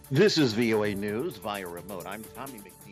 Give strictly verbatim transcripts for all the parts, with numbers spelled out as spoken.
This is V O A News via remote. I'm Tommy McNeil.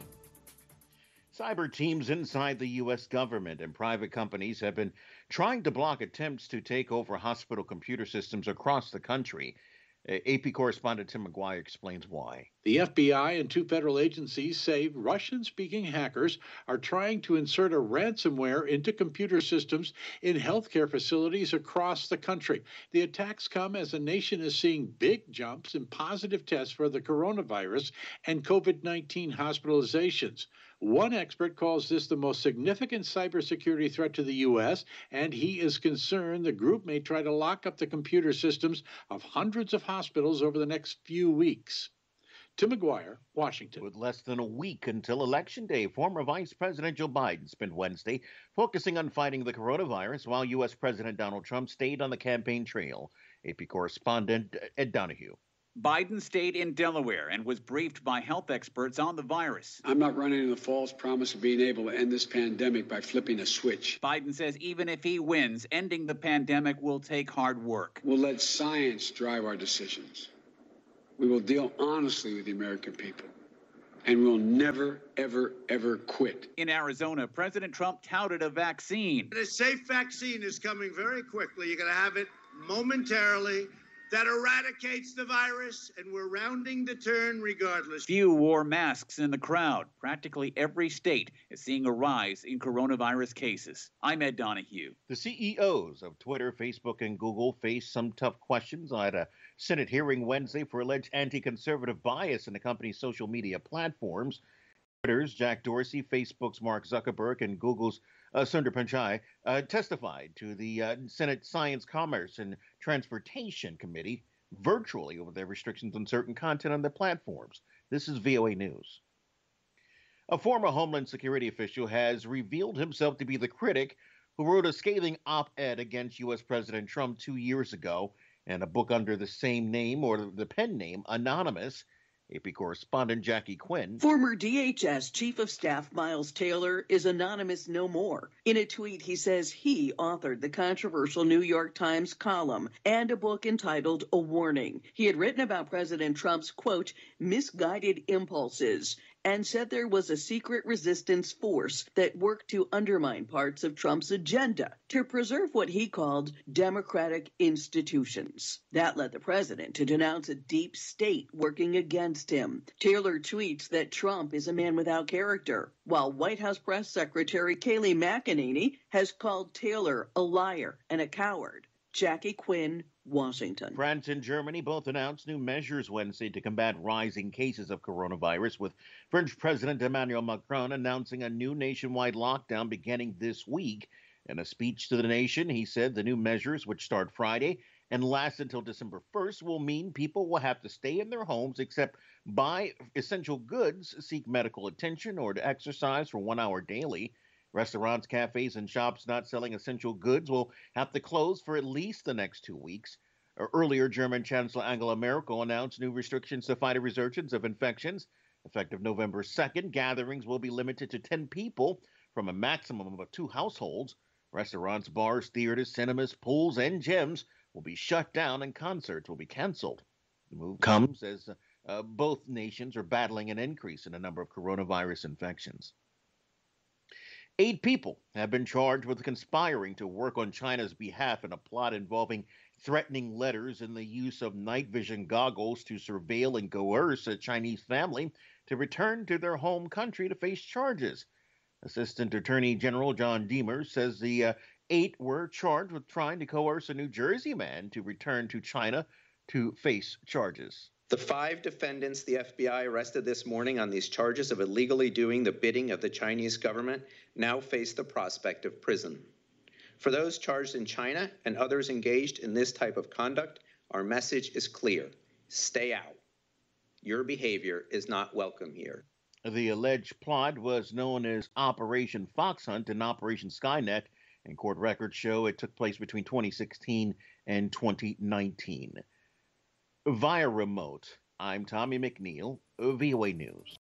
Cyber teams inside the U S government and private companies have been trying to block attempts to take over hospital computer systems across the country. A P correspondent Tim McGuire explains why. The F B I and two federal agencies say Russian-speaking hackers are trying to insert a ransomware into computer systems in healthcare facilities across the country. The attacks come as the nation is seeing big jumps in positive tests for the coronavirus and COVID nineteen hospitalizations. One expert calls this the most significant cybersecurity threat to the U S, and he is concerned the group may try to lock up the computer systems of hundreds of hospitals over the next few weeks. Tim McGuire, Washington. With less than a week until Election Day, former Vice President Joe Biden spent Wednesday focusing on fighting the coronavirus while U S. President Donald Trump stayed on the campaign trail. A P correspondent Ed Donahue. Biden stayed in Delaware and was briefed by health experts on the virus. I'm not running on the false promise of being able to end this pandemic by flipping a switch. Biden says even if he wins, ending the pandemic will take hard work. We'll let science drive our decisions. We will deal honestly with the American people. And we'll never, ever, ever quit. In Arizona, President Trump touted a vaccine. A safe vaccine is coming very quickly. You're going to have it momentarily. That eradicates the virus, and we're rounding the turn regardless. Few wore masks in the crowd. Practically every state is seeing a rise in coronavirus cases. I'm Ed Donahue. The C E Os of Twitter, Facebook, and Google face some tough questions at a Senate hearing Wednesday for alleged anti-conservative bias in the company's social media platforms. Twitter's Jack Dorsey, Facebook's Mark Zuckerberg, and Google's uh, Sundar Pichai uh, testified to the uh, Senate Science, Commerce, and Transportation Committee virtually over their restrictions on certain content on their platforms. This is V O A News. A former Homeland Security official has revealed himself to be the critic who wrote a scathing op-ed against U S. President Trump two years ago in a book under the same name or the pen name, Anonymous. A P correspondent Jackie Quinn. Former D H S Chief of Staff Miles Taylor is anonymous no more. In a tweet, he says he authored the controversial New York Times column and a book entitled A Warning. He had written about President Trump's, quote, misguided impulses, and said there was a secret resistance force that worked to undermine parts of Trump's agenda to preserve what he called democratic institutions. That led the president to denounce a deep state working against him. Taylor tweets that Trump is a man without character, while White House Press Secretary Kayleigh McEnany has called Taylor a liar and a coward. Jackie Quinn, Washington. France and Germany both announced new measures Wednesday to combat rising cases of coronavirus, with French President Emmanuel Macron announcing a new nationwide lockdown beginning this week. In a speech to the nation, he said the new measures, which start Friday and last until December first, will mean people will have to stay in their homes except buy essential goods, seek medical attention, or to exercise for one hour daily. Restaurants, cafes, and shops not selling essential goods will have to close for at least the next two weeks. Earlier, German Chancellor Angela Merkel announced new restrictions to fight a resurgence of infections. Effective November second, gatherings will be limited to ten people from a maximum of two households. Restaurants, bars, theaters, cinemas, pools, and gyms will be shut down and concerts will be canceled. The move comes as uh, both nations are battling an increase in the number of coronavirus infections. Eight people have been charged with conspiring to work on China's behalf in a plot involving threatening letters and the use of night vision goggles to surveil and coerce a Chinese family to return to their home country to face charges. Assistant Attorney General John Demers says the uh, eight were charged with trying to coerce a New Jersey man to return to China to face charges. The five defendants the F B I arrested this morning on these charges of illegally doing the bidding of the Chinese government now face the prospect of prison. For those charged in China and others engaged in this type of conduct, our message is clear. Stay out. Your behavior is not welcome here. The alleged plot was known as Operation Foxhunt and Operation Skynet, and court records show it took place between twenty sixteen and twenty nineteen. Via remote, I'm Tommy McNeil, V O A News.